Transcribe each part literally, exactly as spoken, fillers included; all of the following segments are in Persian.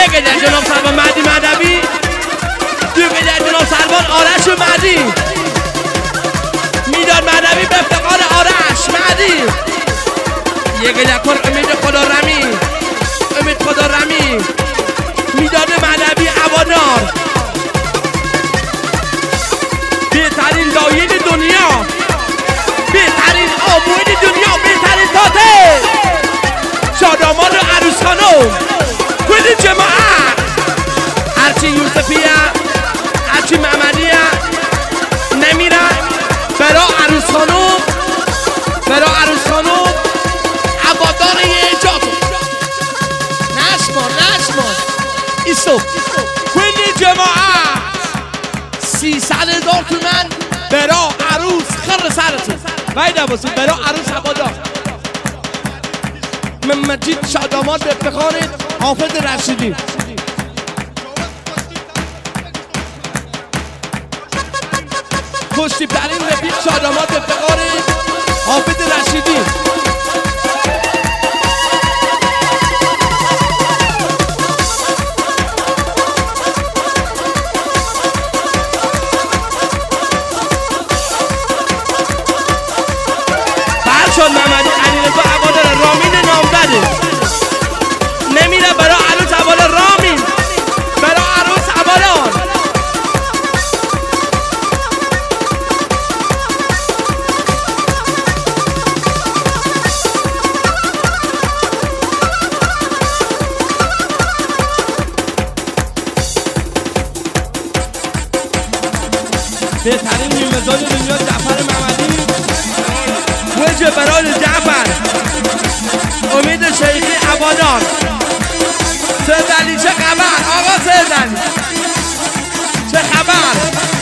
یک در جناب سربان مهدی مهدوی، دو در جناب سربان آرش مهدی، میداد مهدوی به افتخار آرش مهدی، یک در کل امید خدا رمی، امید خدا رمی، میداد مهدوی هوادار، بهترین لاین دنیا، بهترین آبوین دنیا، بهترین تاته شادامان و عروس خانم کل جماعت، هرچی یوسفیه هرچی محمدیه نمیره برا عروس خانم، برا عروس خانم هوادار یه جاتو نشمان نشمان ایستو کل جماعت سیصد هزار تومن برا عروس خر سرتون باید عباسی برا عروس هوادار مجید شاداماد به افتخار حافظ رشیدی. خوشتیب ترین رفیق شاداماد به افتخار حافظ رشیدی. فرشاد محمدی علیرضا هوادار رامین نامزده نمیره برای عروس هوادار رامین برای عروس هوادار بهترین نیمه‌زاد دنیا جعفر محمدی وجه برای جعفر امید شیخی هوادار. سید علی چه خبر آقا سید علی چه خبر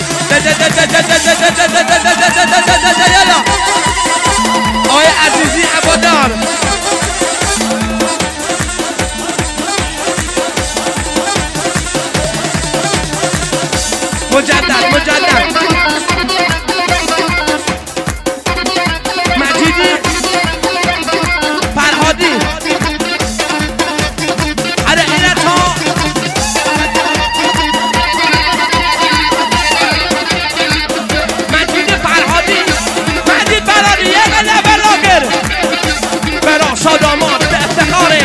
یالا آقای عزیزی هوادار مجدد مجدد مجیدی فرهادی اره ایرت ها مجید فرهادی مجید فرهادی یک لبل لاگر برا شاداماد به افتخاره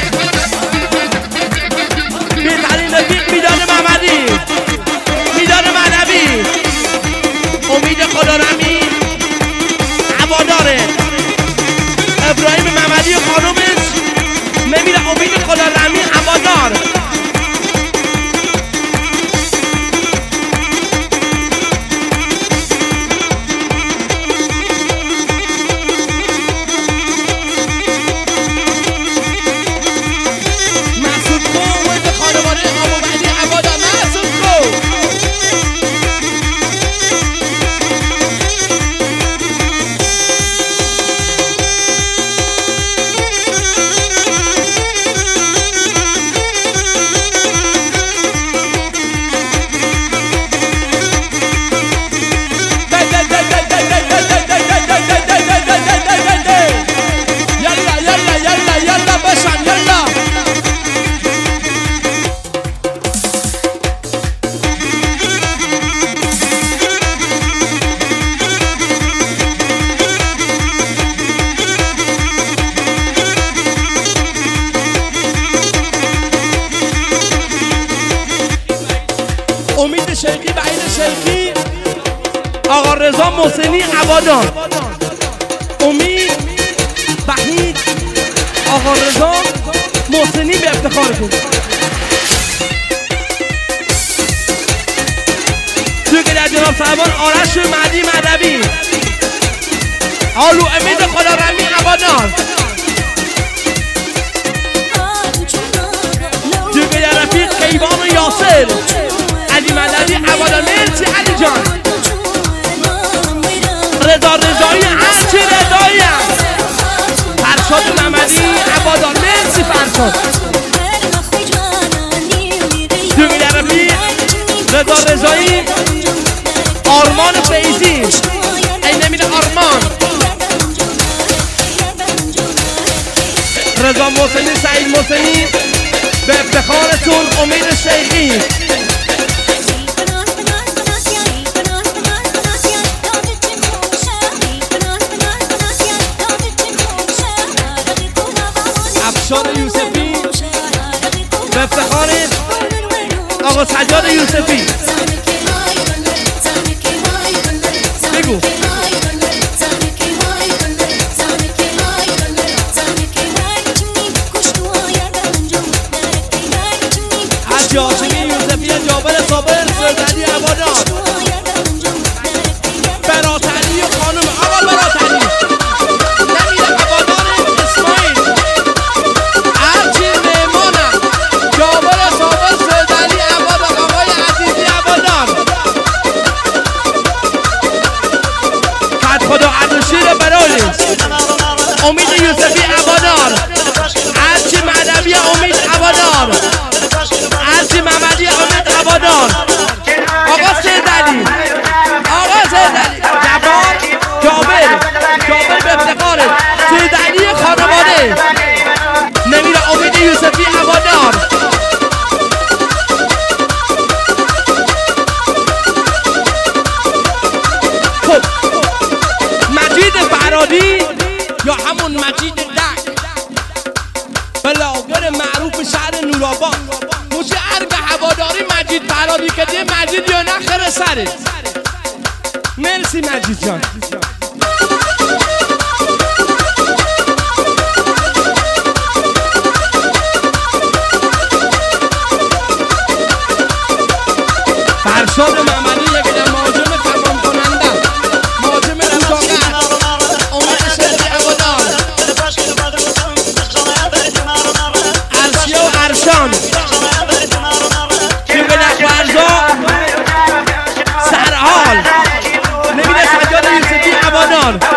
بهترین رفیق میدان محمدی میدان مهدوی امید خدا رمی هواداره ابراهیم محمدی و خانومش نمیره امید خدا رمی هوادار. مسعود خو امید خانواده ابو مهدی هوادار مسعود خو امید شیخی بعید شیخی آقا رضا محسنی هوادار امید وحید آقا رضا محسنی به افتخارتون توی که در جناب سربان آرش مهدی مهدوی آلو امید خدا رمی هوادار توی که در رفیق کیوان و یاسر علی مددی هوادار مرسی علی جان رضا رضایی هرچی رضایی هست فرشاد محمدی هوادار مرسی فرشاد دومی در رفیق رضا رضایی آرمان فیزی ای نمیده آرمان رضا محسنی سعید محسنی به افتخارتون امید شیخی. افشار یوسفی به افتخار آقا سجاد یوسفی. بگو حاجی هاشمی یوسفی جابر صابر سردلی عبادات. براتری خانم آقا براتری نمیره عبادان اسماعیل. هرچی مهمانم جابر صابر سردلی عبادات. آقای عزیزی عبادان. خد خدا عدوشیر برالی امید یوسفی عبادان. هرچی مدوی امید عبادان. هرچی محمدی امید عبادان. آقا سردلی آقا سردلی جبار جابر جابر به افتخارت سردلی خانواده نمیره امید یوسفی عبادان. خب مجید فرادی یا همون مجید دک بلاگر معروف شهر نورآباد موشه ارگ هواداری مجید فرادی که دیگه مجید یا نخره سره. مرسی مجید جان. فرشاد محمدی یک در مهاجم تمام کننده مهاجم رفاقت امید شهری عبادان. ارشیا و ارشان کیمبلک و ارزا سرحال نمیده سجاد یوسفی عبادان.